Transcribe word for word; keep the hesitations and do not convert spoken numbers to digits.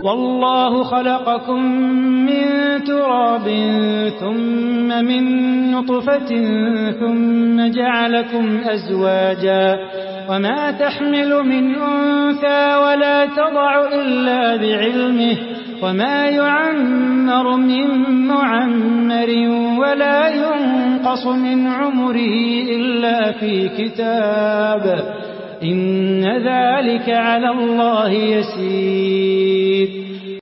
والله خلقكم من تراب ثم من نطفة ثم جعلكم أزواجا وما تحمل من أنثى ولا تضع إلا بعلمه وما يعمر من معمر ولا ينقص من عمره إلا في كتاب إن ذلك على الله يسير